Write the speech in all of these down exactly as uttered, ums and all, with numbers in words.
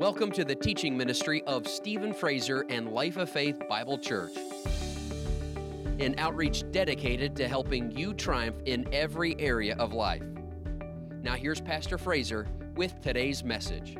Welcome to the teaching ministry of Stephen Fraser and Life of Faith Bible Church, an outreach dedicated to helping you triumph in every area of life. Now here's Pastor Fraser with today's message.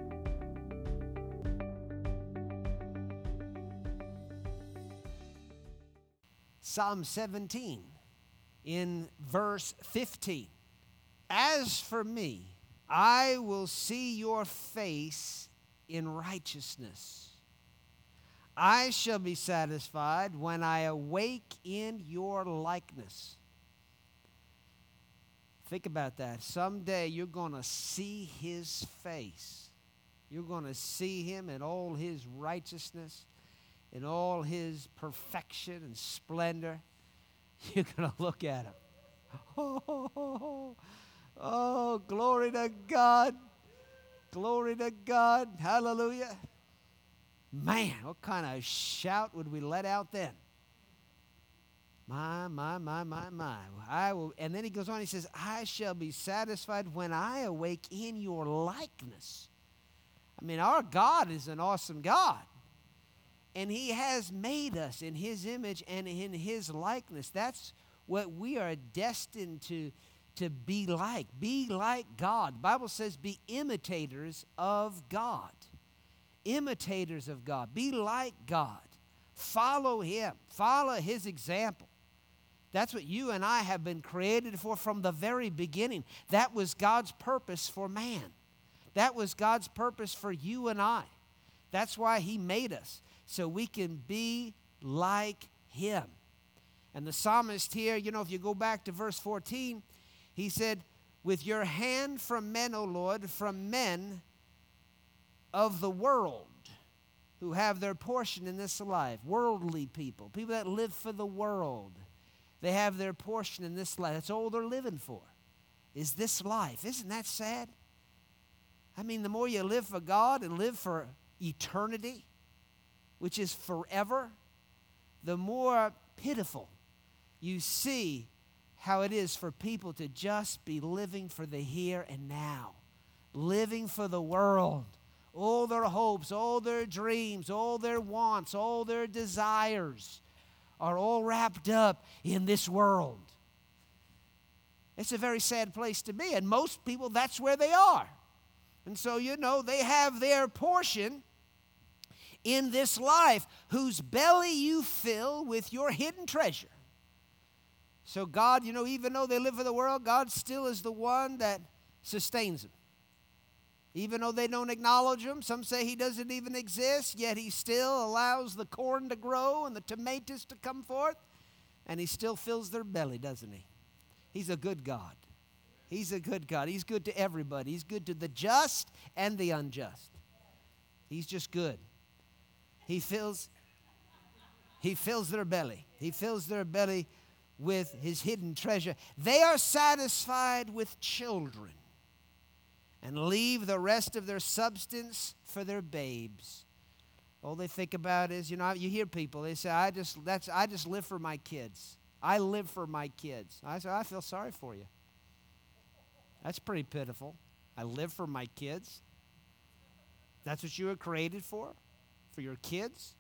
Psalm seventeen in verse fifteen. As for me, I will see your face in righteousness. I shall be satisfied when I awake in your likeness. Think about that. Someday you're going to see his face. You're going to see him in all his righteousness, in all his perfection and splendor. You're going to look at him. Oh, oh, oh, oh, glory to God. Glory to God. Hallelujah. Man, what kind of shout would we let out then? My, my, my, my, my. I will, and then he goes on, he says, I shall be satisfied when I awake in your likeness. I mean, our God is an awesome God. And he has made us in his image and in his likeness. That's what we are destined to, to be like. Be like God. The Bible says be imitators of God. Imitators of God. Be like God. Follow him. Follow his example. That's what you and I have been created for from the very beginning. That was God's purpose for man. That was God's purpose for you and I. That's why he made us, so we can be like him. And the psalmist here, you know, if you go back to verse fourteen, he said, with your hand from men, O Lord, from men of the world who have their portion in this life, worldly people, people that live for the world, they have their portion in this life. That's all they're living for, is this life. Isn't that sad? I mean, the more you live for God and live for eternity, which is forever, the more pitiful you see how it is for people to just be living for the here and now, living for the world. All their hopes, all their dreams, all their wants, all their desires are all wrapped up in this world. It's a very sad place to be, and most people, that's where they are. And so, you know, they have their portion in this life, whose belly you fill with your hidden treasure. So God, you know, even though they live for the world, God still is the one that sustains them. Even though they don't acknowledge him, some say he doesn't even exist, yet he still allows the corn to grow and the tomatoes to come forth, and he still fills their belly, doesn't he? He's a good God. He's a good God. He's good to everybody. He's good to the just and the unjust. He's just good. He fills, he fills their belly. He fills their belly with his hidden treasure. They are satisfied with children and leave the rest of their substance for their babes. All they think about is, you know, you hear people, they say, I just that's I just live for my kids. I live for my kids. I say, I feel sorry for you. That's pretty pitiful. I live for my kids. That's what you were created for? For your kids?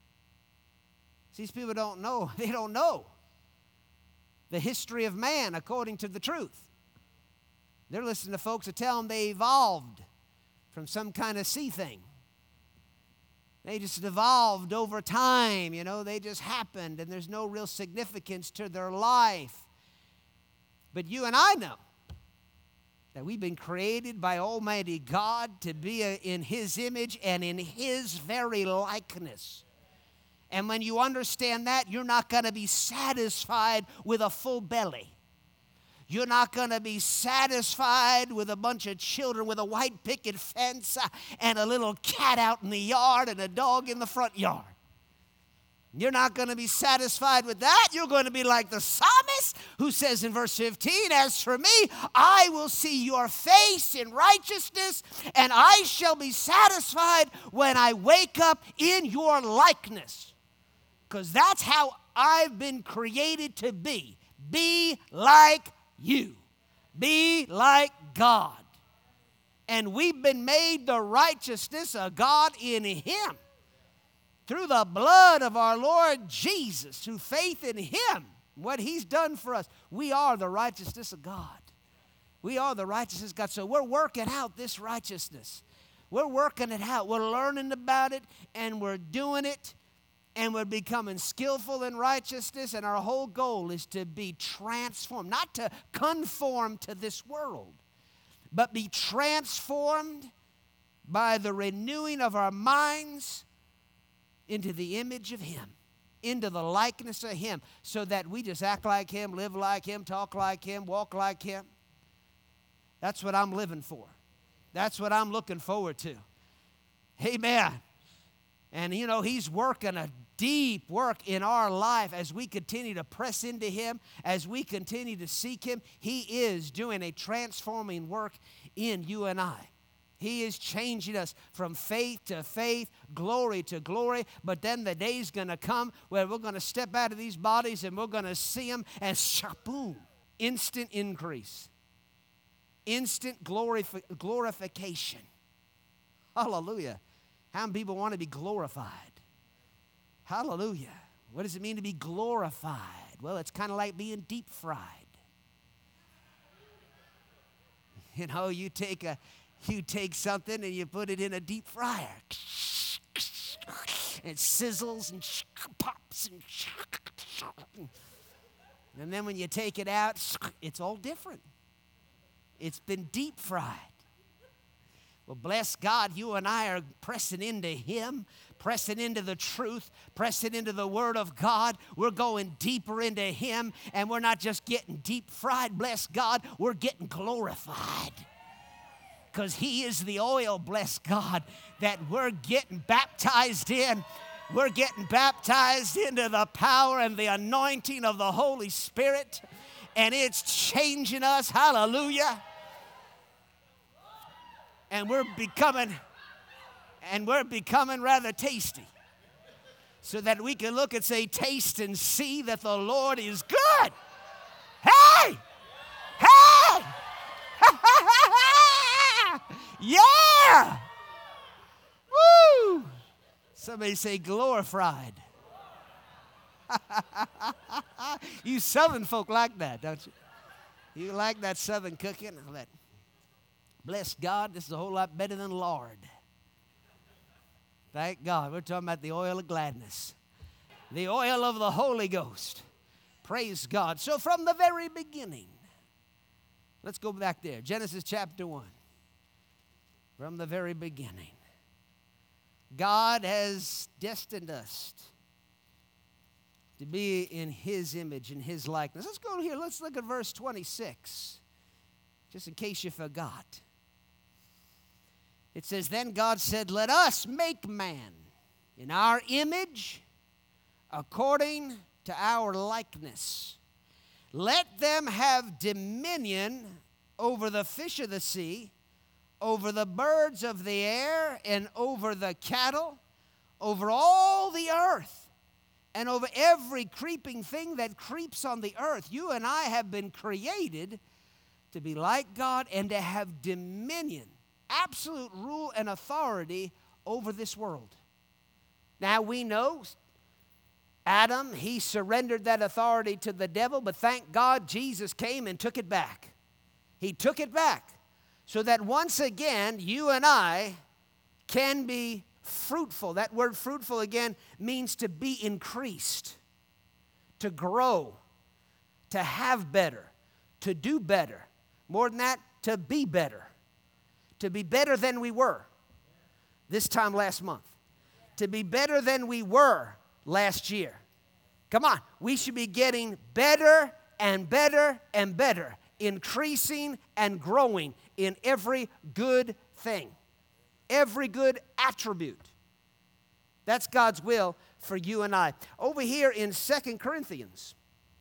These people don't know. They don't know the history of man according to the truth. They're listening to folks that tell them they evolved from some kind of sea thing. They just evolved over time, you know. They just happened, and there's no real significance to their life. But you and I know that we've been created by Almighty God to be a, in his image and in his very likeness. And when you understand that, you're not going to be satisfied with a full belly. You're not going to be satisfied with a bunch of children with a white picket fence uh, and a little cat out in the yard and a dog in the front yard. You're not going to be satisfied with that. You're going to be like the psalmist who says in verse fifteen, as for me, I will see your face in righteousness, and I shall be satisfied when I wake up in your likeness. Because that's how I've been created to be. Be like you. Be like God. And we've been made the righteousness of God in Him. Through the blood of our Lord Jesus, through faith in Him, what He's done for us, we are the righteousness of God. We are the righteousness of God. So we're working out this righteousness. We're working it out. We're learning about it, and we're doing it, and we're becoming skillful in righteousness, and our whole goal is to be transformed, not to conform to this world, but be transformed by the renewing of our minds into the image of Him, into the likeness of Him, so that we just act like Him, live like Him, talk like Him, walk like Him. That's what I'm living for. That's what I'm looking forward to. Amen. And, you know, He's working a deep work in our life as we continue to press into Him, as we continue to seek Him. He is doing a transforming work in you and I. He is changing us from faith to faith, glory to glory. But then the day's going to come where we're going to step out of these bodies and we're going to see Him, and shaboom, instant increase. Instant glorif- glorification. Hallelujah. How many people want to be glorified? Hallelujah. What does it mean to be glorified? Well, it's kind of like being deep fried. You know, you take a you take something and you put it in a deep fryer. It sizzles and pops and and then when you take it out, it's all different. It's been deep fried. Well, bless God, you and I are pressing into Him, pressing into the truth, pressing into the Word of God. We're going deeper into Him, and we're not just getting deep fried, bless God, we're getting glorified. Because He is the oil, bless God, that we're getting baptized in. We're getting baptized into the power and the anointing of the Holy Spirit, and it's changing us. Hallelujah. And we're becoming, and we're becoming rather tasty, so that we can look and say, taste and see that the Lord is good. Hey! Hey! Yeah! Woo! Somebody say glorified. You Southern folk like that, don't you? You like that Southern cooking? All that. Bless God, this is a whole lot better than lard. Thank God. We're talking about the oil of gladness. The oil of the Holy Ghost. Praise God. So from the very beginning, let's go back there. Genesis chapter one. From the very beginning, God has destined us to be in His image and His likeness. Let's go here. Let's look at verse twenty-six, just in case you forgot. It says, then God said, let us make man in our image according to our likeness. Let them have dominion over the fish of the sea, over the birds of the air, and over the cattle, over all the earth, and over every creeping thing that creeps on the earth. You and I have been created to be like God and to have dominion, absolute rule and authority over this world. Now we know Adam, he surrendered that authority to the devil, but thank God Jesus came and took it back. He took it back so that once again you and I can be fruitful. That word fruitful again means to be increased, to grow, to have better, to do better. More than that, to be better. To be better than we were this time last month. To be better than we were last year. Come on, we should be getting better and better and better, increasing and growing in every good thing, every good attribute. That's God's will for you and I. Over here in Second Corinthians,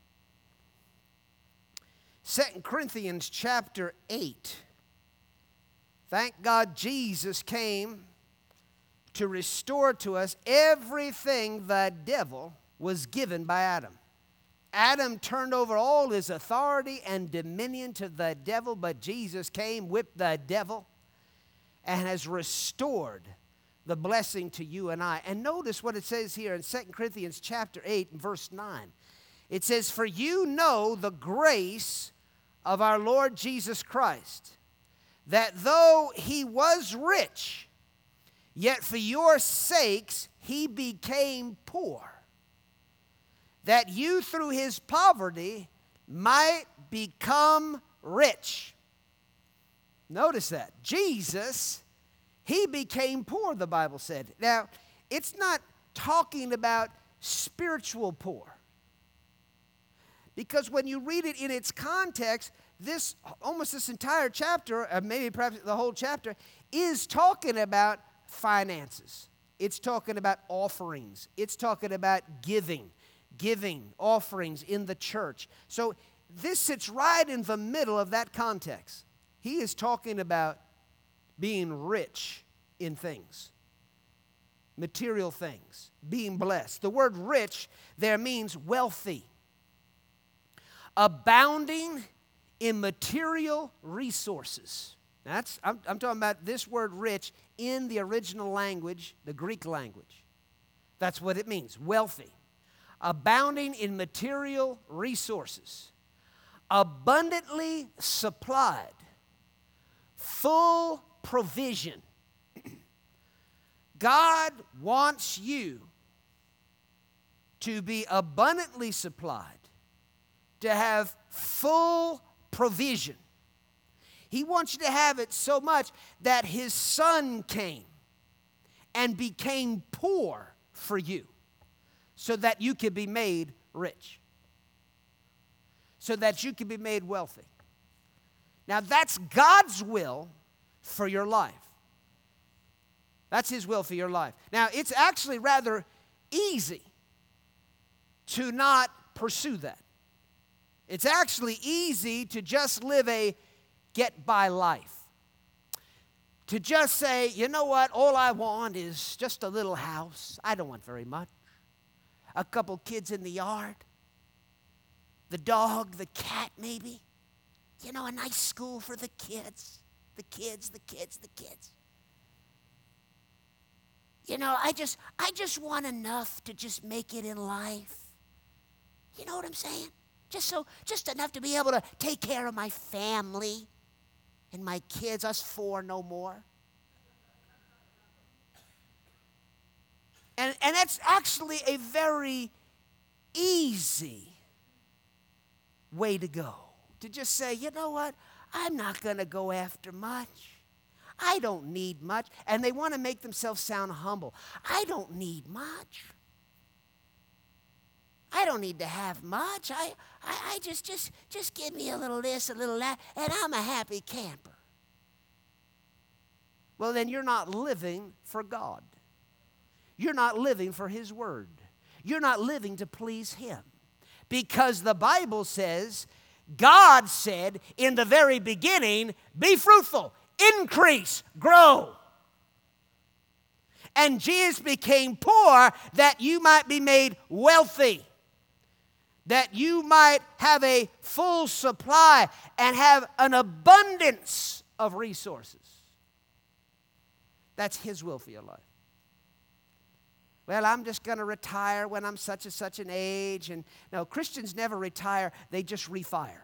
Second Corinthians chapter eight. Thank God Jesus came to restore to us everything the devil was given by Adam. Adam turned over all his authority and dominion to the devil, but Jesus came, whipped the devil, and has restored the blessing to you and I. And notice what it says here in Second Corinthians chapter eight and verse nine. It says, for you know the grace of our Lord Jesus Christ, that though he was rich, yet for your sakes he became poor, that you through his poverty might become rich. Notice that. Jesus, he became poor, the Bible said. Now, it's not talking about spiritual poor. Because when you read it in its context, this almost this entire chapter, or maybe perhaps the whole chapter, is talking about finances. It's talking about offerings. It's talking about giving, giving offerings in the church. So this sits right in the middle of that context. He is talking about being rich in things, material things, being blessed. The word rich there means wealthy, abounding in material resources. That's I'm, I'm talking about this word rich in the original language, the Greek language. That's what it means, wealthy, abounding in material resources, abundantly supplied, full provision. God wants you to be abundantly supplied, to have full provision. He wants you to have it so much that his son came and became poor for you so that you could be made rich, so that you could be made wealthy. Now, that's God's will for your life. That's his will for your life. Now, it's actually rather easy to not pursue that. It's actually easy to just live a get-by life. To just say, you know what, all I want is just a little house. I don't want very much. A couple kids in the yard. The dog, the cat maybe. You know, a nice school for the kids. The kids, the kids, the kids. You know, I just, I just want enough to just make it in life. You know what I'm saying? Just so, just enough to be able to take care of my family and my kids, us four, no more. And, and that's actually a very easy way to go. To just say, you know what, I'm not going to go after much. I don't need much. And they want to make themselves sound humble. I don't need much. I don't need to have much. I, I, I just, just, just give me a little this, a little that, and I'm a happy camper. Well, then you're not living for God. You're not living for his word. You're not living to please him. Because the Bible says, God said in the very beginning, be fruitful, increase, grow. And Jesus became poor that you might be made wealthy, that you might have a full supply and have an abundance of resources. That's his will for your life. Well, I'm just going to retire when I'm such and such an age. And no, Christians never retire. They just refire.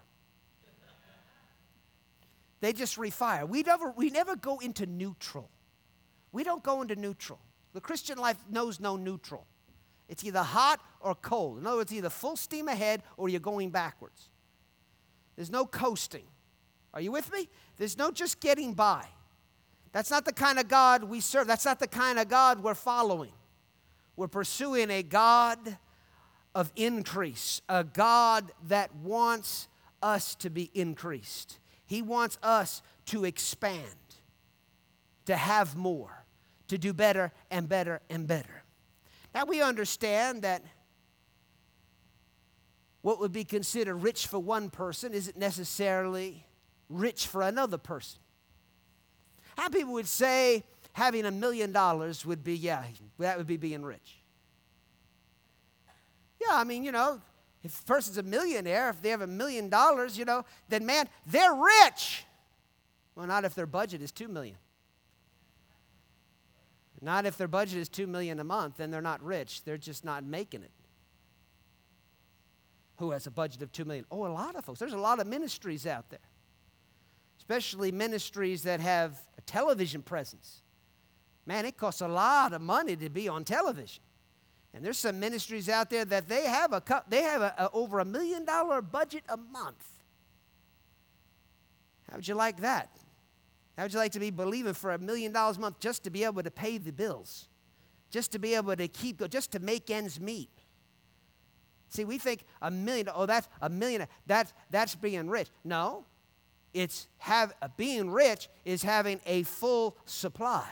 They just refire. We never, we never go into neutral. We don't go into neutral. The Christian life knows no neutral. It's either hot or cold. In other words, either full steam ahead or you're going backwards. There's no coasting. Are you with me? There's no just getting by. That's not the kind of God we serve. That's not the kind of God we're following. We're pursuing a God of increase, a God that wants us to be increased. He wants us to expand, to have more, to do better and better and better. Now we understand that what would be considered rich for one person isn't necessarily rich for another person. How people would say having a million dollars would be, yeah, that would be being rich. Yeah, I mean, you know, if a person's a millionaire, if they have a million dollars, you know, then man, they're rich. Well, not if their budget is two million. Not if their budget is two million dollars a month, then they're not rich. They're just not making it. Who has a budget of two million dollars? Oh, a lot of folks. There's a lot of ministries out there, especially ministries that have a television presence. Man, it costs a lot of money to be on television. And there's some ministries out there that they have a they have a, a, over a million dollar budget a month. How would you like that? How would you like to be believing for a million dollars a month just to be able to pay the bills, just to be able to keep, just to make ends meet? See, we think a million, oh, that's a million, that's, that's being rich. No, it's have, uh, being rich is having a full supply,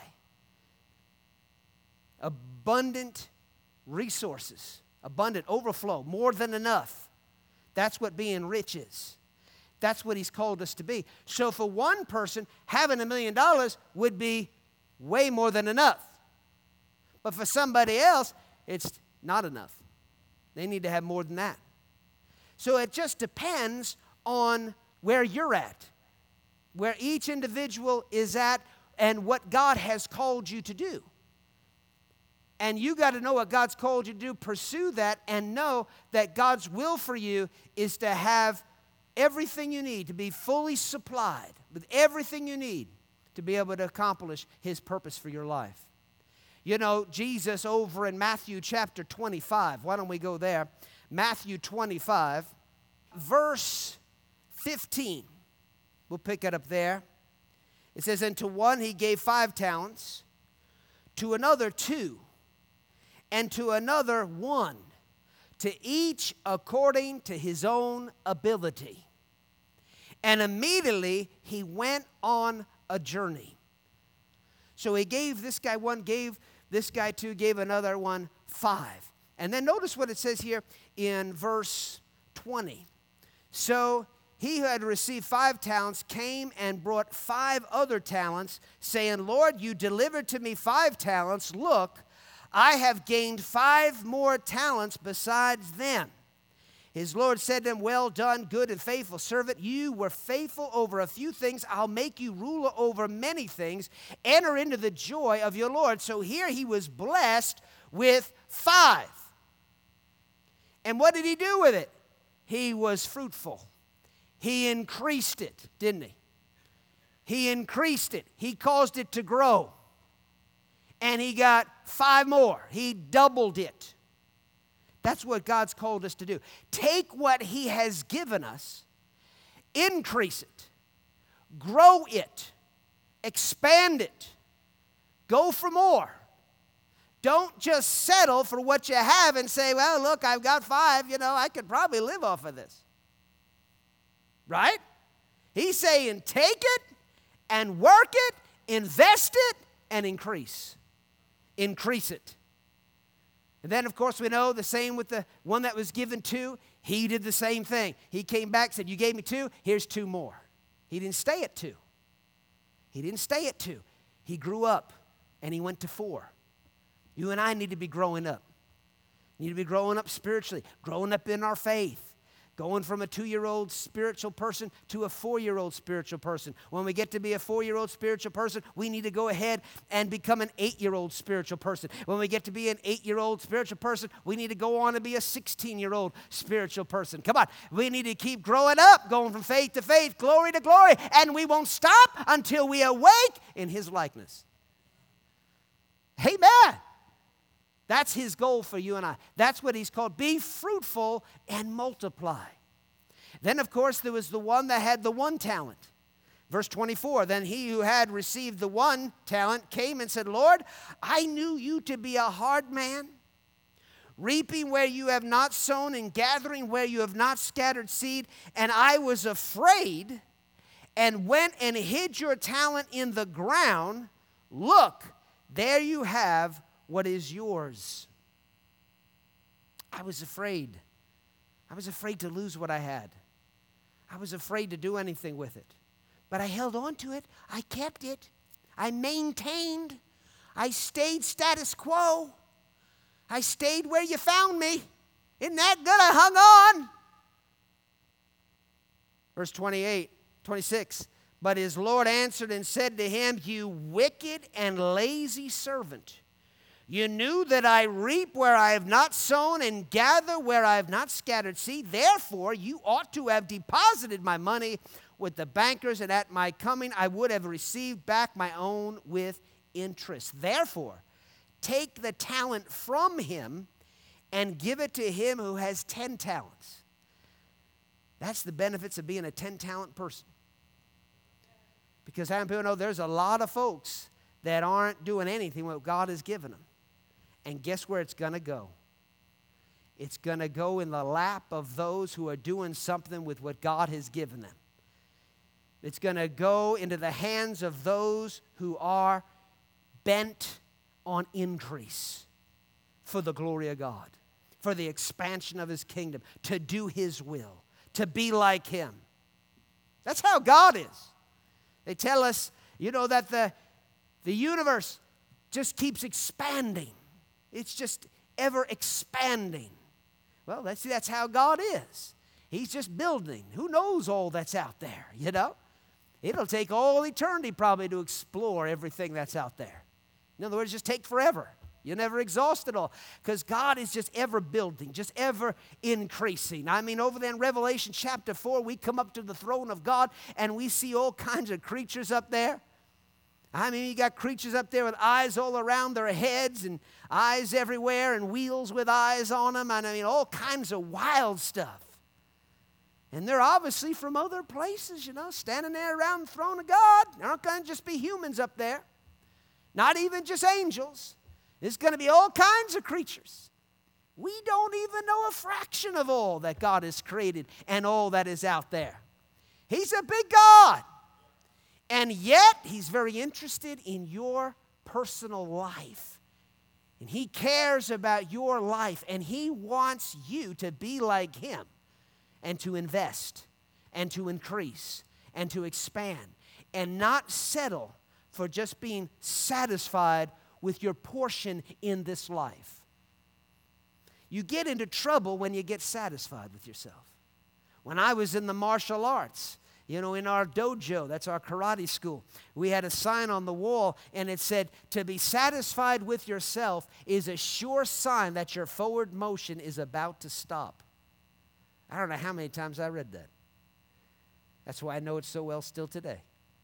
abundant resources, abundant overflow, more than enough. That's what being rich is. That's what he's called us to be. So for one person, having a million dollars would be way more than enough. But for somebody else, it's not enough. They need to have more than that. So it just depends on where you're at, where each individual is at, and what God has called you to do. And you got to know what God's called you to do, pursue that, and know that God's will for you is to have everything you need, to be fully supplied with everything you need to be able to accomplish his purpose for your life. You know, Jesus over in Matthew chapter twenty-five, why don't we go there? Matthew twenty-five, verse fifteen. We'll pick it up there. It says, and to one he gave five talents, to another two, and to another one, to each according to his own ability. And immediately he went on a journey. So he gave this guy one, gave this guy two, gave another one five. And then notice what it says here in verse twenty. So he who had received five talents came and brought five other talents, saying, Lord, you delivered to me five talents. Look, I have gained five more talents besides them. His Lord said to him, well done, good and faithful servant. You were faithful over a few things. I'll make you ruler over many things. Enter into the joy of your Lord. So here he was blessed with five. And what did he do with it? He was fruitful. He increased it, didn't he? He increased it. He caused it to grow. And he got five more. He doubled it. That's what God's called us to do. Take what he has given us, increase it, grow it, expand it, go for more. Don't just settle for what you have and say, well, look, I've got five, you know, I could probably live off of this. Right? He's saying take it and work it, invest it, and increase. Increase it. And then, of course, we know the same with the one that was given two. He did the same thing. He came back, said, you gave me two, here's two more. He didn't stay at two. He didn't stay at two. He grew up, and he went to four. You and I need to be growing up. We need to be growing up spiritually, growing up in our faith. Going from a two-year-old spiritual person to a four-year-old spiritual person. When we get to be a four-year-old spiritual person, we need to go ahead and become an eight-year-old spiritual person. When we get to be an eight-year-old spiritual person, we need to go on and be a sixteen-year-old spiritual person. Come on. We need to keep growing up, going from faith to faith, glory to glory, and we won't stop until we awake in his likeness. Amen. That's his goal for you and I. That's what he's called. Be fruitful and multiply. Then, of course, there was the one that had the one talent. Verse twenty-four, then he who had received the one talent came and said, Lord, I knew you to be a hard man, reaping where you have not sown and gathering where you have not scattered seed. And I was afraid and went and hid your talent in the ground. Look, there you have what is yours. I was afraid. I was afraid to lose what I had. I was afraid to do anything with it. But I held on to it. I kept it. I maintained. I stayed status quo. I stayed where you found me. Isn't that good? I hung on. Verse twenty-eight, twenty-six. But his Lord answered and said to him, you wicked and lazy servant. You knew that I reap where I have not sown and gather where I have not scattered seed. Therefore, you ought to have deposited my money with the bankers, and at my coming I would have received back my own with interest. Therefore, take the talent from him and give it to him who has ten talents. That's the benefits of being a ten-talent person. Because how many people know there's a lot of folks that aren't doing anything what God has given them. And guess where it's going to go? It's going to go in the lap of those who are doing something with what God has given them. It's going to go into the hands of those who are bent on increase for the glory of God, for the expansion of his kingdom, to do his will, to be like him. That's how God is. They tell us, you know, that the, the universe just keeps expanding. It's just ever expanding. Well, that's, that's how God is. He's just building. Who knows all that's out there, you know? It'll take all eternity probably to explore everything that's out there. In other words, just take forever. You never exhaust it all. Because God is just ever building, just ever increasing. I mean, over there in Revelation chapter four, we come up to the throne of God and we see all kinds of creatures up there. I mean, you got creatures up there with eyes all around their heads and eyes everywhere and wheels with eyes on them. And I mean, all kinds of wild stuff. And they're obviously from other places, you know, standing there around the throne of God. They're not going to just be humans up there. Not even just angels. There's going to be all kinds of creatures. We don't even know a fraction of all that God has created and all that is out there. He's a big God. And yet, he's very interested in your personal life. And he cares about your life. And he wants you to be like him and to invest and to increase and to expand and not settle for just being satisfied with your portion in this life. You get into trouble when you get satisfied with yourself. When I was in the martial arts, you know, in our dojo, that's our karate school, we had a sign on the wall and it said, to be satisfied with yourself is a sure sign that your forward motion is about to stop. I don't know how many times I read that. That's why I know it so well still today.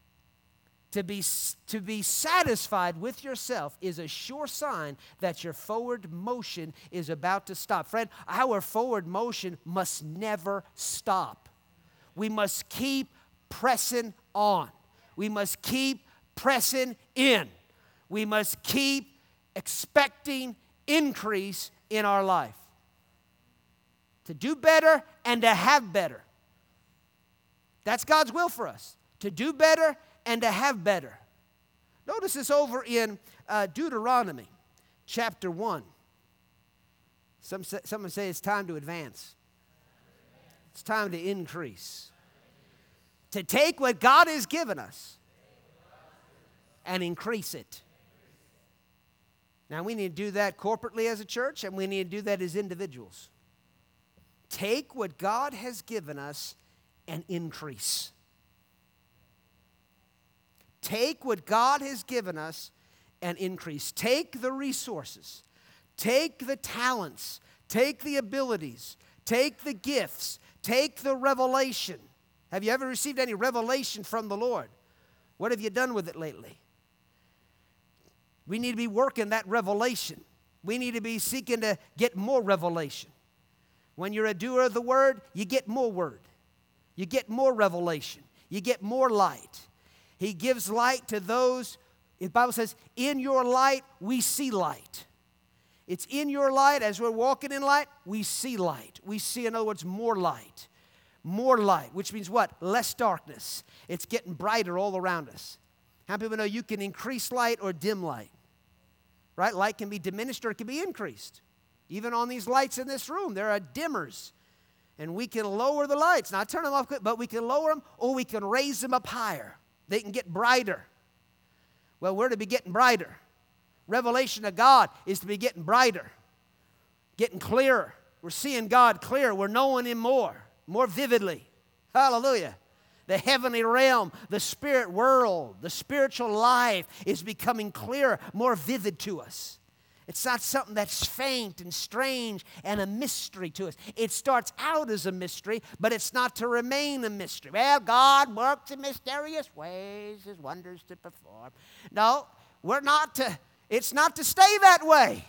To be, to be satisfied with yourself is a sure sign that your forward motion is about to stop. Friend, our forward motion must never stop. We must keep pressing on. We must keep pressing in. We must keep expecting increase in our life. To do better and to have better. That's God's will for us. To do better and to have better. Notice this over in uh, Deuteronomy chapter one. Some say, someone say it's time to advance. It's time to increase. To take what God has given us and increase it. Now we need to do that corporately as a church, and we need to do that as individuals. Take what God has given us and increase. Take what God has given us and increase. Take the resources. Take the talents. Take the abilities. Take the gifts. Take the revelation. Have you ever received any revelation from the Lord? What have you done with it lately? We need to be working that revelation. We need to be seeking to get more revelation. When you're a doer of the word, you get more word. You get more revelation. You get more light. He gives light to those, the Bible says, in your light, we see light. It's in your light, as we're walking in light, we see light. We see, in other words, more light. More light, which means what? Less darkness. It's getting brighter all around us. How many people know you can increase light or dim light? Right? Light can be diminished or it can be increased. Even on these lights in this room, there are dimmers. And we can lower the lights. Not turn them off, but we can lower them or we can raise them up higher. They can get brighter. Well, we're to be getting brighter. Revelation of God is to be getting brighter, getting clearer. We're seeing God clearer. We're knowing Him more, more vividly. Hallelujah. The heavenly realm, the spirit world, the spiritual life is becoming clearer, more vivid to us. It's not something that's faint and strange and a mystery to us. It starts out as a mystery, but it's not to remain a mystery. Well, God works in mysterious ways, His wonders to perform. No, we're not to, it's not to stay that way.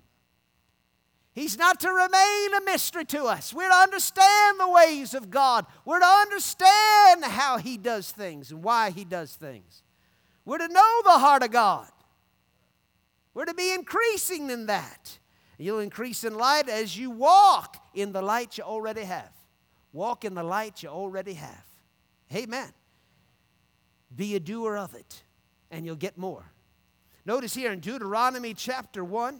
He's not to remain a mystery to us. We're to understand the ways of God. We're to understand how He does things and why He does things. We're to know the heart of God. We're to be increasing in that. You'll increase in light as you walk in the light you already have. Walk in the light you already have. Amen. Be a doer of it, and you'll get more. Notice here in Deuteronomy chapter one,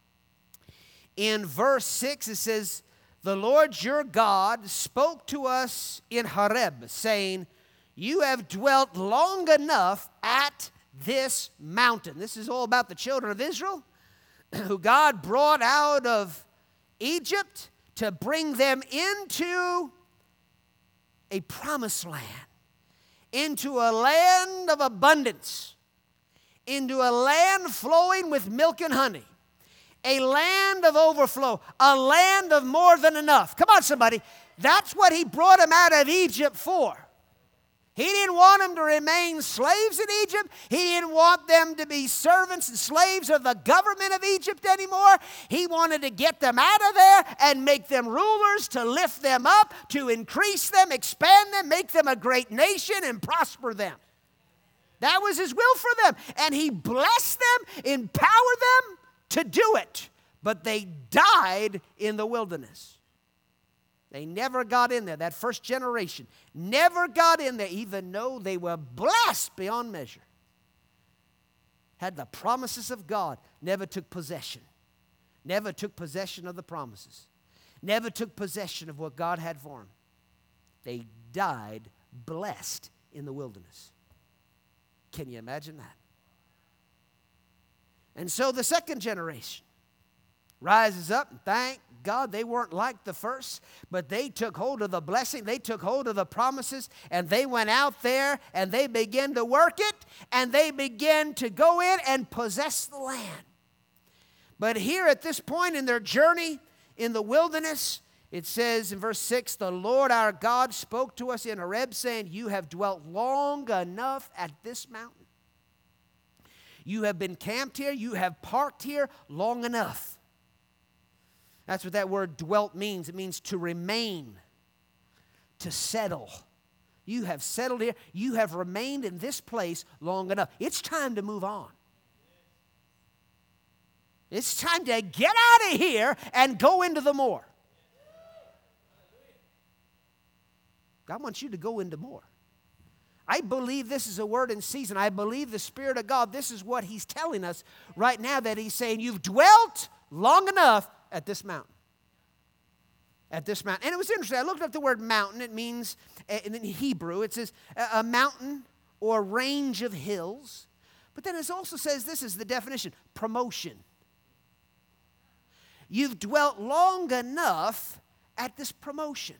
in verse six, it says, the Lord your God spoke to us in Horeb, saying, you have dwelt long enough at this mountain. This is all about the children of Israel, who God brought out of Egypt to bring them into a promised land, into a land of abundance, into a land flowing with milk and honey. A land of overflow, a land of more than enough. Come on, somebody. That's what He brought them out of Egypt for. He didn't want them to remain slaves in Egypt. He didn't want them to be servants and slaves of the government of Egypt anymore. He wanted to get them out of there and make them rulers, to lift them up, to increase them, expand them, make them a great nation, and prosper them. That was His will for them. And He blessed them, empowered them to do it, but they died in the wilderness. They never got in there. That first generation never got in there, even though they were blessed beyond measure. Had the promises of God, never took possession. Never took possession of the promises. Never took possession of what God had for them. They died blessed in the wilderness. Can you imagine that? And so the second generation rises up, and thank God they weren't like the first, but they took hold of the blessing, they took hold of the promises, and they went out there and they began to work it, and they began to go in and possess the land. But here at this point in their journey in the wilderness, it says in verse six, the Lord our God spoke to us in Horeb, saying, you have dwelt long enough at this mountain. You have been camped here. You have parked here long enough. That's what that word dwelt means. It means to remain, to settle. You have settled here. You have remained in this place long enough. It's time to move on. It's time to get out of here and go into the more. God wants you to go into more. I believe this is a word in season. I believe the Spirit of God, this is what He's telling us right now, that He's saying, you've dwelt long enough at this mountain. At this mountain. And it was interesting. I looked up the word mountain. It means, in Hebrew, it says a mountain or range of hills. But then it also says, this is the definition, promotion. You've dwelt long enough at this promotion.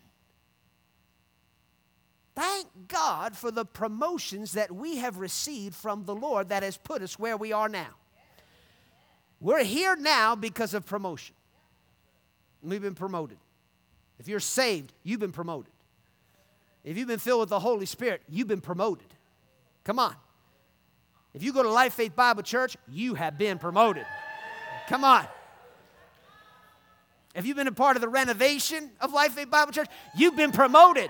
Thank God for the promotions that we have received from the Lord that has put us where we are now. We're here now because of promotion. We've been promoted. If you're saved, you've been promoted. If you've been filled with the Holy Spirit, you've been promoted. Come on. If you go to Life Faith Bible Church, you have been promoted. Come on. If you've been a part of the renovation of Life Faith Bible Church, you've been promoted.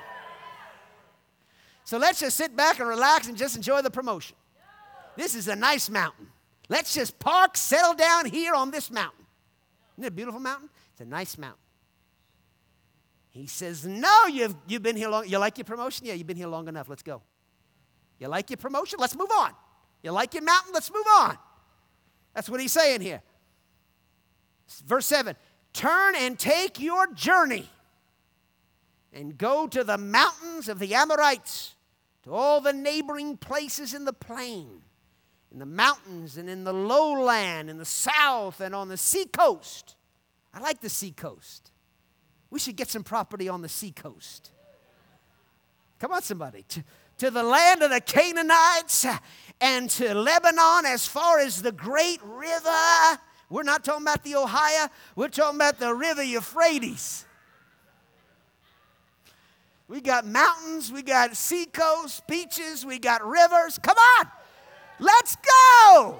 So let's just sit back and relax and just enjoy the promotion. This is a nice mountain. Let's just park, settle down here on this mountain. Isn't it a beautiful mountain? It's a nice mountain. He says, no, you've, you've been here long. You like your promotion? Yeah, you've been here long enough. Let's go. You like your promotion? Let's move on. You like your mountain? Let's move on. That's what he's saying here. Verse seven, turn and take your journey and go to the mountains of the Amorites, to all the neighboring places in the plain, in the mountains and in the lowland, in the south and on the sea coast. I like the sea coast. We should get some property on the sea coast. Come on, somebody. To, to the land of the Canaanites and to Lebanon as far as the great river. We're not talking about the Ohio. We're talking about the river Euphrates. We got mountains. We got sea coasts, beaches. We got rivers. Come on. Let's go.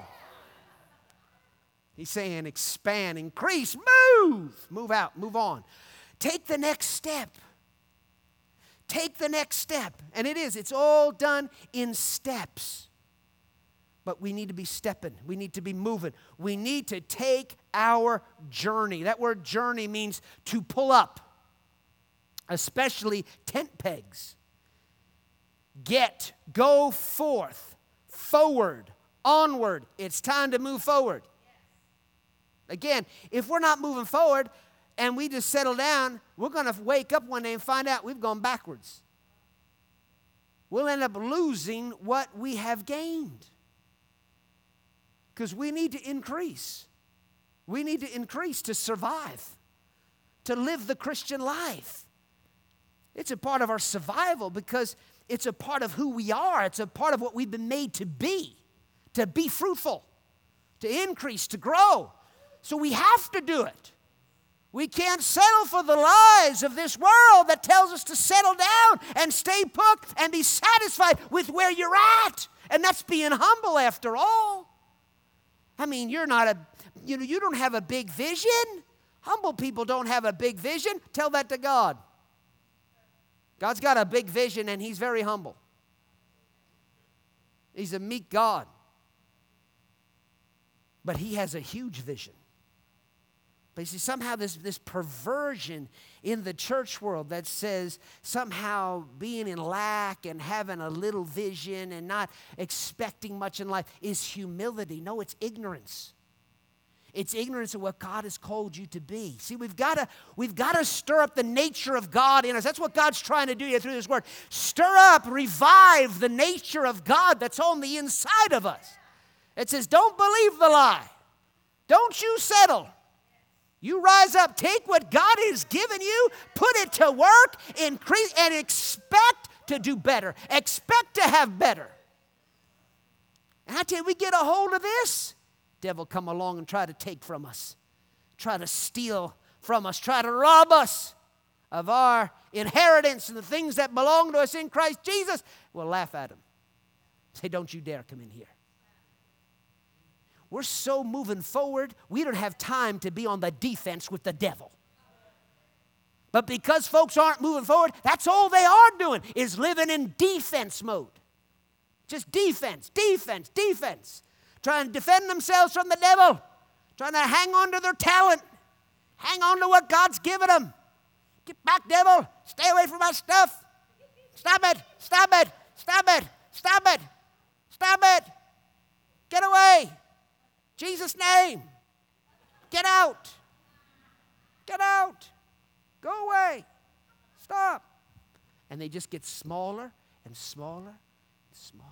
He's saying expand, increase, move. Move out, move on. Take the next step. Take the next step. And it is. It's all done in steps. But we need to be stepping. We need to be moving. We need to take our journey. That word journey means to pull up, especially tent pegs. Get, go forth, forward, onward. It's time to move forward. Again, if we're not moving forward and we just settle down, we're going to wake up one day and find out we've gone backwards. We'll end up losing what we have gained. Because we need to increase. We need to increase to survive, to live the Christian life. It's a part of our survival because it's a part of who we are. It's a part of what we've been made to be, to be fruitful, to increase, to grow. So we have to do it. We can't settle for the lies of this world that tells us to settle down and stay put and be satisfied with where you're at. And that's being humble after all. I mean, you're not a, you know, you don't have a big vision. Humble people don't have a big vision. Tell that to God. God's got a big vision and He's very humble. He's a meek God. But He has a huge vision. But you see, somehow this, this perversion in the church world that says somehow being in lack and having a little vision and not expecting much in life is humility. No, it's ignorance. It's ignorance of what God has called you to be. See, we've got to we've got to stir up the nature of God in us. That's what God's trying to do here through this word. Stir up, revive the nature of God that's on the inside of us. It says, don't believe the lie. Don't you settle. You rise up, take what God has given you, put it to work, increase, and expect to do better. Expect to have better. And I tell you, we get a hold of this, devil come along and try to take from us, try to steal from us, try to rob us of our inheritance and the things that belong to us in Christ Jesus. We'll laugh at him. Say, don't you dare come in here. We're so moving forward, we don't have time to be on the defense with the devil. But because folks aren't moving forward, that's all they are doing is living in defense mode. Just defense, defense, defense. Trying to defend themselves from the devil. Trying to hang on to their talent. Hang on to what God's given them. Get back, devil. Stay away from my stuff. Stop it. Stop it. Stop it. Stop it. Stop it. Get away. Jesus' name. Get out. Get out. Go away. Stop. And they just get smaller and smaller and smaller.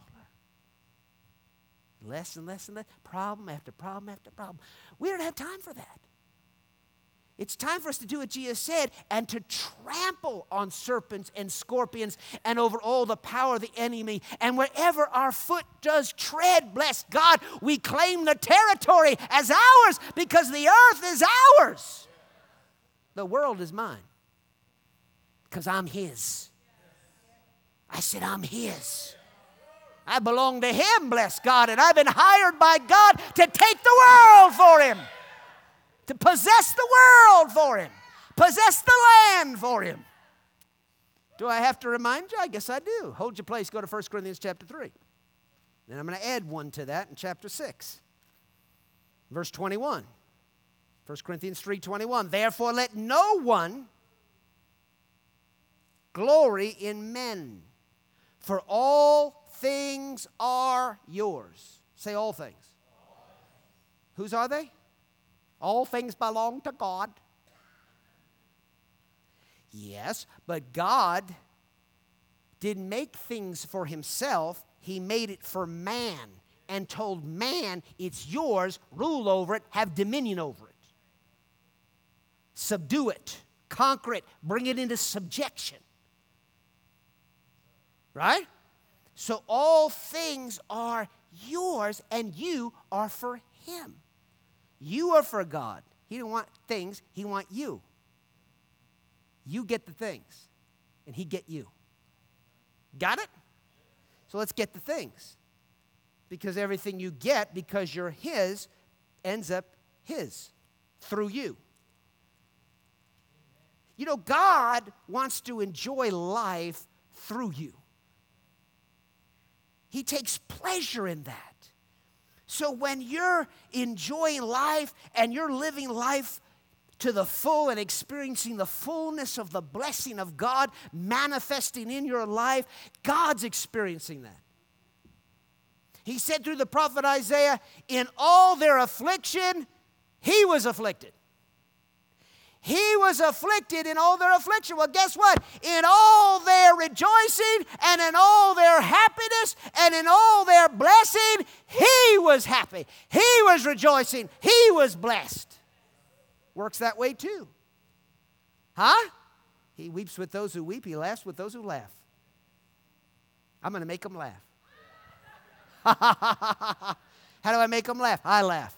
Less and less and less. Problem after problem after problem. We don't have time for that. It's time for us to do what Jesus said and to trample on serpents and scorpions and over all the power of the enemy. And wherever our foot does tread, bless God, we claim the territory as ours because the earth is ours. The world is mine because I'm His. I said, I'm His. I belong to Him, bless God, and I've been hired by God to take the world for Him. To possess the world for Him. Possess the land for Him. Do I have to remind you? I guess I do. Hold your place. Go to First Corinthians chapter three. Then I'm going to add one to that in chapter six. Verse twenty-one. First Corinthians three twenty-one. Therefore let no one glory in men, for all things are yours. Say all things. Whose are they? All things belong to God. Yes, but God didn't make things for Himself. He made it for man and told man, it's yours, rule over it, have dominion over it. Subdue it, conquer it, bring it into subjection. Right? So all things are yours, and you are for him. You are for God. He didn't want things, he want you. You get the things, and he get you. Got it? So let's get the things. Because everything you get, because you're his, ends up his through you. You know, God wants to enjoy life through you. He takes pleasure in that. So when you're enjoying life and you're living life to the full and experiencing the fullness of the blessing of God manifesting in your life, God's experiencing that. He said through the prophet Isaiah, in all their affliction, he was afflicted. He was afflicted in all their affliction. Well, guess what? In all their rejoicing and in all their happiness and in all their blessing, he was happy. He was rejoicing. He was blessed. Works that way too. Huh? He weeps with those who weep. He laughs with those who laugh. I'm going to make them laugh. How do I make them laugh? I laugh.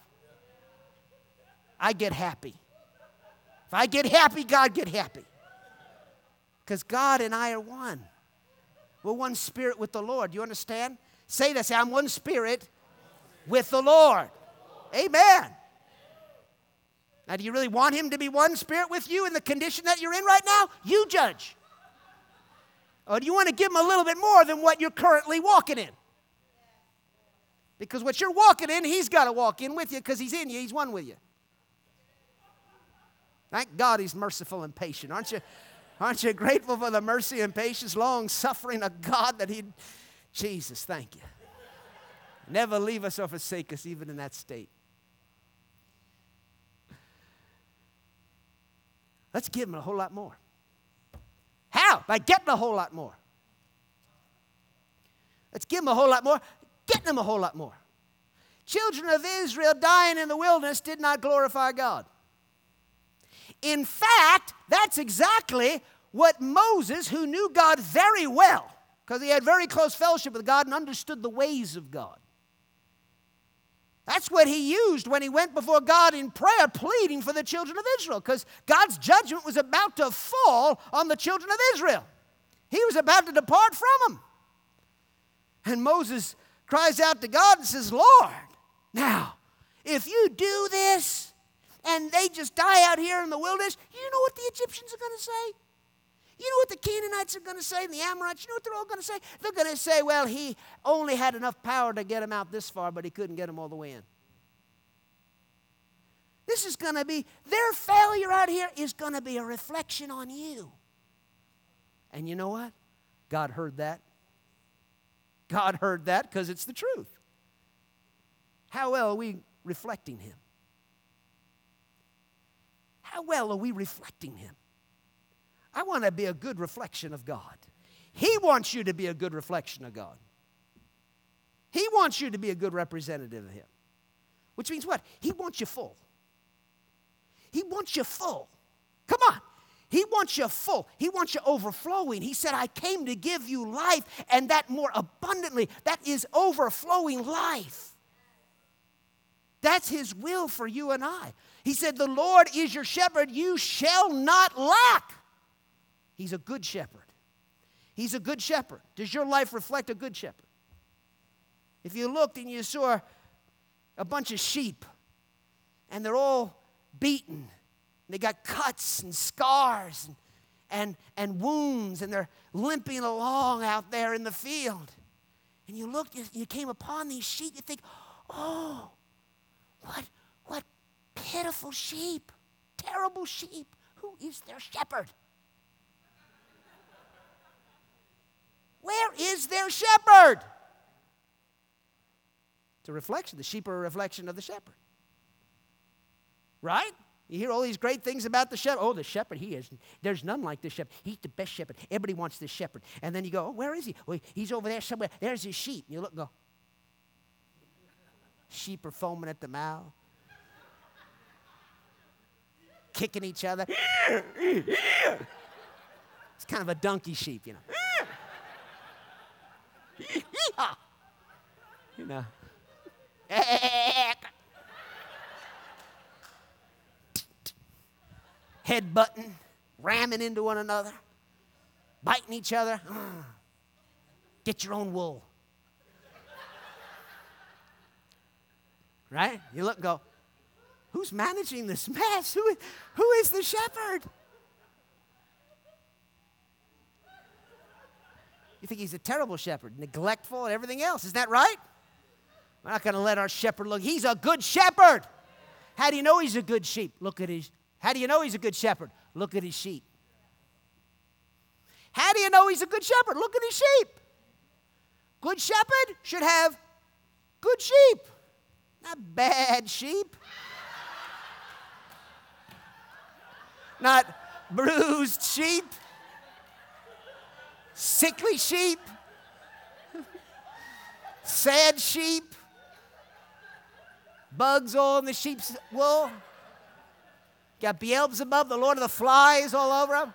I get happy. If I get happy, God get happy. Because God and I are one. We're one spirit with the Lord. Do you understand? Say that. Say, I'm one spirit with the Lord. Amen. Now, do you really want him to be one spirit with you in the condition that you're in right now? You judge. Or do you want to give him a little bit more than what you're currently walking in? Because what you're walking in, he's got to walk in with you because he's in you. He's one with you. Thank God he's merciful and patient. Aren't you, aren't you grateful for the mercy and patience, long suffering of God that he'd... Jesus, thank you. Never leave us or forsake us even in that state. Let's give him a whole lot more. How? By getting a whole lot more. Let's give him a whole lot more. Getting him a whole lot more. Children of Israel dying in the wilderness did not glorify God. In fact, that's exactly what Moses, who knew God very well, because he had very close fellowship with God and understood the ways of God. That's what he used when he went before God in prayer, pleading for the children of Israel, because God's judgment was about to fall on the children of Israel. He was about to depart from them. And Moses cries out to God and says, Lord, now, if you do this, and they just die out here in the wilderness, you know what the Egyptians are going to say? You know what the Canaanites are going to say and the Amorites? You know what they're all going to say? They're going to say, well, he only had enough power to get them out this far, but he couldn't get them all the way in. This is going to be, their failure out here is going to be a reflection on you. And you know what? God heard that. God heard that because it's the truth. How well are we reflecting him? How well are we reflecting him? I want to be a good reflection of God. He wants you to be a good reflection of God. He wants you to be a good representative of him. Which means what? He wants you full. He wants you full. Come on. He wants you full. He wants you overflowing. He said, I came to give you life, and that more abundantly. That is overflowing life. That's his will for you and I. He said, the Lord is your shepherd. You shall not lack. He's a good shepherd. He's a good shepherd. Does your life reflect a good shepherd? If you looked and you saw a bunch of sheep, and they're all beaten, and they got cuts and scars and, and, and wounds, and they're limping along out there in the field, and you looked, you, you came upon these sheep, you think, oh, what, what pitiful sheep, terrible sheep. Who is their shepherd? Where is their shepherd? It's a reflection. The sheep are a reflection of the shepherd. Right? You hear all these great things about the shepherd. Oh, the shepherd, he is. There's none like this shepherd. He's the best shepherd. Everybody wants this shepherd. And then you go, oh, where is he? Well, he's over there somewhere. There's his sheep. And you look and go, sheep are foaming at the mouth, kicking each other. It's kind of a donkey sheep, you know. You know. Headbutting, ramming into one another, biting each other. Get your own wool. Right? You look and go, who's managing this mess? Who is, who is the shepherd? You think he's a terrible shepherd, neglectful and everything else. Is that right? We're not going to let our shepherd look. He's a good shepherd. How do you know he's a good sheep? Look at his. How do you know he's a good shepherd? Look at his sheep. How do you know he's a good shepherd? Look at his sheep. Good shepherd should have good sheep, not bad sheep. Not bruised sheep, sickly sheep, sad sheep, bugs all in the sheep's wool. Got Beelzebub, the Lord of the Flies, all over them.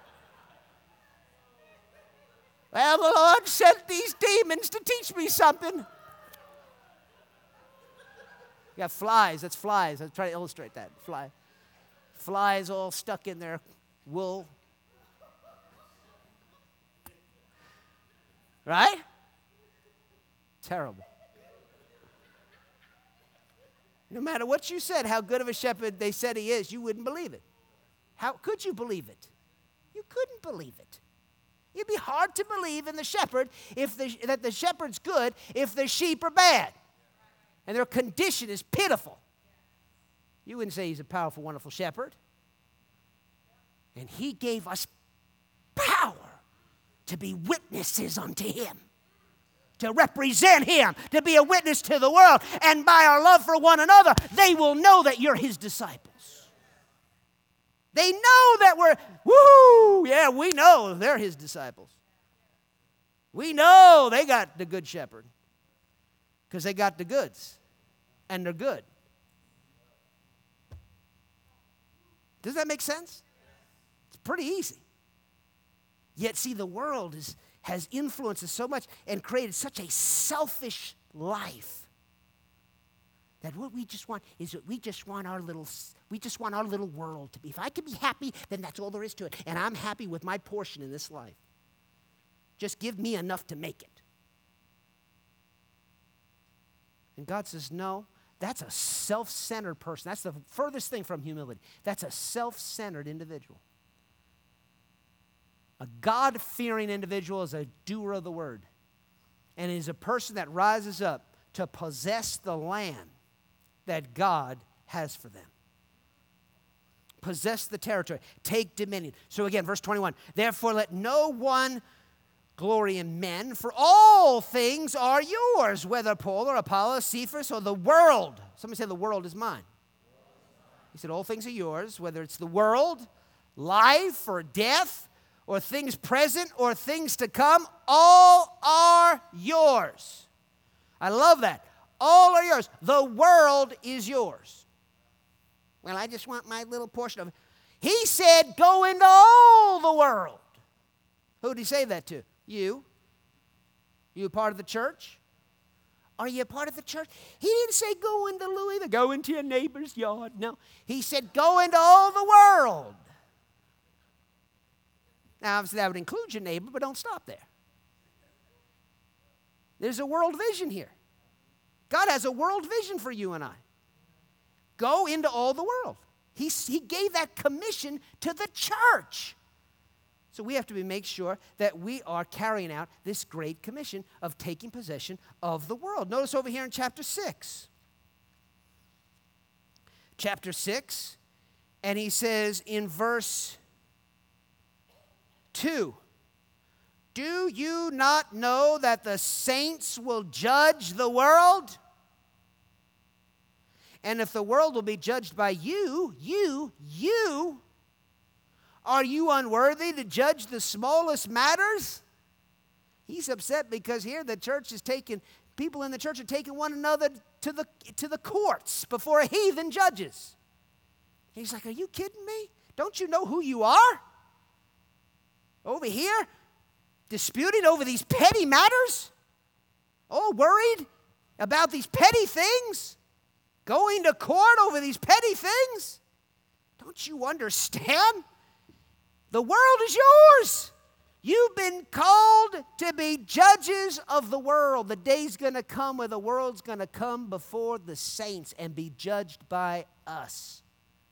Well, the Lord sent these demons to teach me something. You got flies. That's flies. I'll try to illustrate that. Fly. Flies all stuck in their wool. Right? Terrible. No matter what you said, how good of a shepherd they said he is, you wouldn't believe it. How could you believe it? You couldn't believe it. It'd be hard to believe in the shepherd if the, that the shepherd's good if the sheep are bad and their condition is pitiful. You wouldn't say he's a powerful, wonderful shepherd. And he gave us power to be witnesses unto him, to represent him, to be a witness to the world. And by our love for one another, they will know that you're his disciples. They know that we're, woo, yeah, we know they're his disciples. We know they got the good shepherd because they got the goods, and they're good. Does that make sense? It's pretty easy. Yet, see, the world is, has influenced us so much and created such a selfish life that what we just want is that we just want our little, we just want our little world to be. If I can be happy, then that's all there is to it. And I'm happy with my portion in this life. Just give me enough to make it. And God says, no, that's a self-centered person. That's the furthest thing from humility. That's a self-centered individual. A God-fearing individual is a doer of the word and is a person that rises up to possess the land that God has for them. Possess the territory. Take dominion. So again, verse twenty-one, therefore let no one glory in men, for all things are yours, whether Paul or Apollos, Cephas, or the world. Somebody said the world is mine. He said all things are yours, whether it's the world, life, or death, or things present, or things to come, all are yours. I love that. All are yours. The world is yours. Well, I just want my little portion of it. He said, go into all the world. Who did he say that to? You. You a part of the church? Are you a part of the church? He didn't say go into Louisville, go into your neighbor's yard. No. He said go into all the world. Now, obviously, that would include your neighbor, but don't stop there. There's a world vision here. God has a world vision for you and I. Go into all the world. He, he gave that commission to the church. So we have to be, make sure that we are carrying out this great commission of taking possession of the world. Notice over here in chapter six. Chapter six, and he says in verse two, do you not know that the saints will judge the world? And if the world will be judged by you, you, you, are you unworthy to judge the smallest matters? He's upset because here the church is taking, people in the church are taking one another to the, to the courts before heathen judges. He's like, are you kidding me? Don't you know who you are? Over here, disputing over these petty matters? All worried about these petty things, going to court over these petty things. Don't you understand? The world is yours. You've been called to be judges of the world. The day's going to come where the world's going to come before the saints and be judged by us.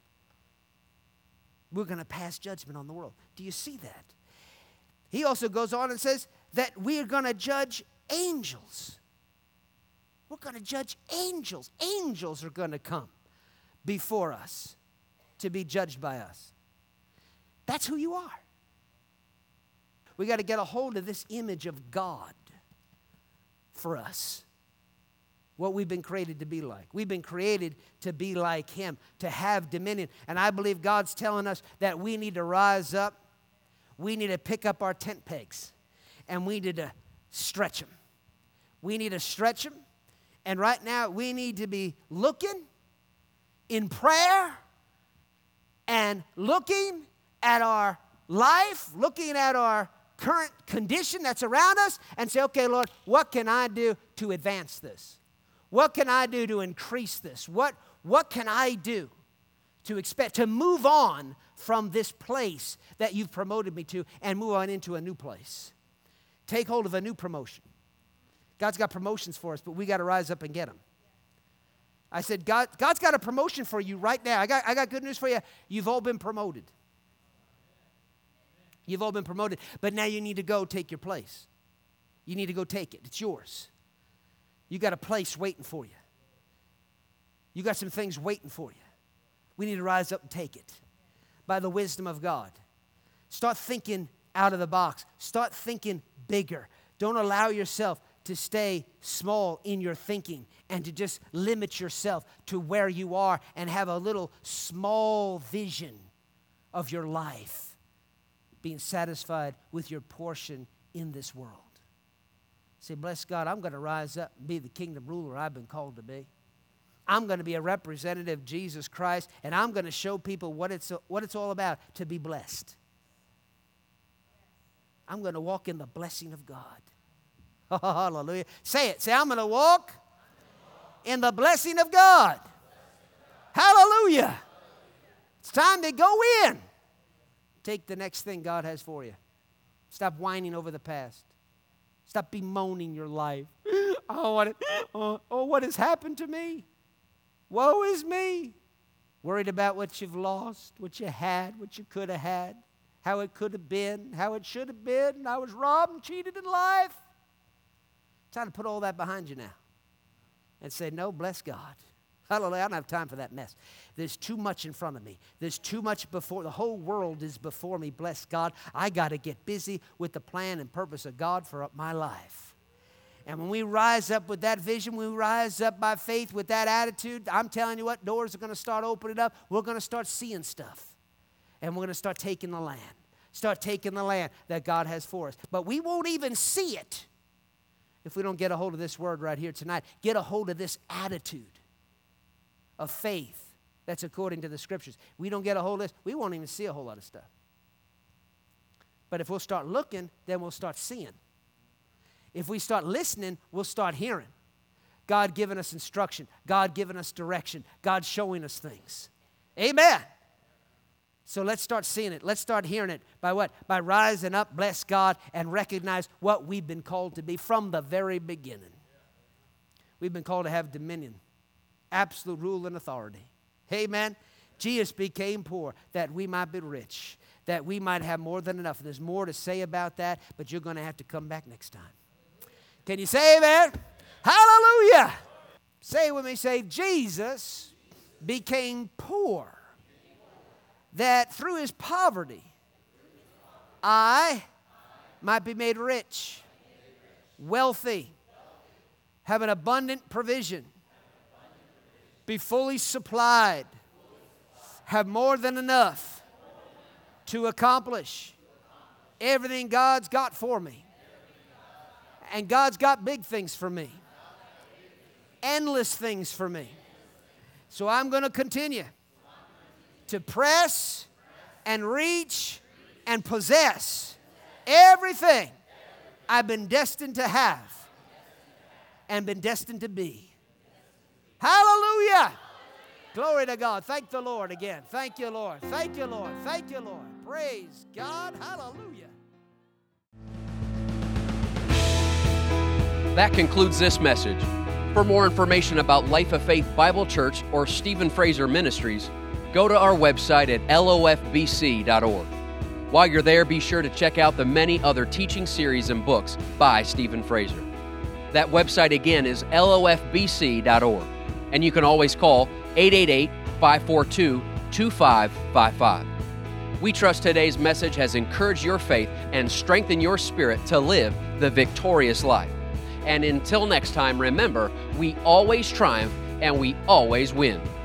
We're going to pass judgment on the world. Do you see that? He also goes on and says that we are going to judge angels. We're going to judge angels. Angels are going to come before us to be judged by us. That's who you are. We got to get a hold of this image of God for us. What we've been created to be like. We've been created to be like Him, to have dominion. And I believe God's telling us that we need to rise up. We need to pick up our tent pegs. And we need to stretch them. We need to stretch them. And right now, we need to be looking in prayer and looking at our life, looking at our current condition that's around us and say, okay, Lord, what can I do to advance this? What can I do to increase this? What, what can I do to expect, to move on from this place that you've promoted me to and move on into a new place? Take hold of a new promotion. God's got promotions for us, but we got to rise up and get them. I said, God, God's got a promotion for you right now. I got, I got good news for you. You've all been promoted. You've all been promoted, but now you need to go take your place. You need to go take it. It's yours. You got a place waiting for you. You got some things waiting for you. We need to rise up and take it by the wisdom of God. Start thinking out of the box. Start thinking bigger. Don't allow yourself to stay small in your thinking and to just limit yourself to where you are and have a little small vision of your life. Being satisfied with your portion in this world. Say, bless God, I'm going to rise up and be the kingdom ruler I've been called to be. I'm going to be a representative of Jesus Christ, and I'm going to show people what it's, what it's all about to be blessed. I'm going to walk in the blessing of God. Oh, hallelujah. Say it. Say, I'm going to walk in the blessing of God. Hallelujah. It's time to go in. Take the next thing God has for you. Stop whining over the past. Stop bemoaning your life. Oh, what, oh, oh, what has happened to me? Woe is me. Worried about what you've lost, what you had, what you could have had, how it could have been, how it should have been. I was robbed and cheated in life. It's time to put all that behind you now and say, no, bless God. Hallelujah. I don't have time for that mess. There's too much in front of me. There's too much before. The whole world is before me. Bless God. I got to get busy with the plan and purpose of God for my life. And when we rise up with that vision, we rise up by faith with that attitude, I'm telling you what, doors are going to start opening up. We're going to start seeing stuff. And we're going to start taking the land. Start taking the land that God has for us. But we won't even see it if we don't get a hold of this word right here tonight. Get a hold of this attitude of faith that's according to the Scriptures. We don't get a hold of this, we won't even see a whole lot of stuff. But if we'll start looking, then we'll start seeing. If we start listening, we'll start hearing. God giving us instruction. God giving us direction. God showing us things. Amen. So let's start seeing it. Let's start hearing it. By what? By rising up, bless God, and recognize what we've been called to be from the very beginning. We've been called to have dominion. Absolute rule and authority. Amen. Jesus became poor that we might be rich, that we might have more than enough. There's more to say about that, but you're going to have to come back next time. Can you say amen? Hallelujah. Say it with me. Say, Jesus became poor that through his poverty I might be made rich, wealthy, have an abundant provision, be fully supplied, have more than enough to accomplish everything God's got for me. And God's got big things for me, endless things for me. So I'm going to continue to press and reach and possess everything I've been destined to have and been destined to be. Hallelujah. Glory to God. Thank the Lord again. Thank you, Lord. Thank you, Lord. Thank you, Lord. Praise God. Hallelujah. That concludes this message. For more information about Life of Faith Bible Church or Stephen Fraser Ministries, go to our website at L O F B C dot org. While you're there, be sure to check out the many other teaching series and books by Stephen Fraser. That website again is L O F B C dot org, and you can always call eight eight eight, five four two, two five five five. We trust today's message has encouraged your faith and strengthened your spirit to live the victorious life. And until next time, remember, we always triumph and we always win.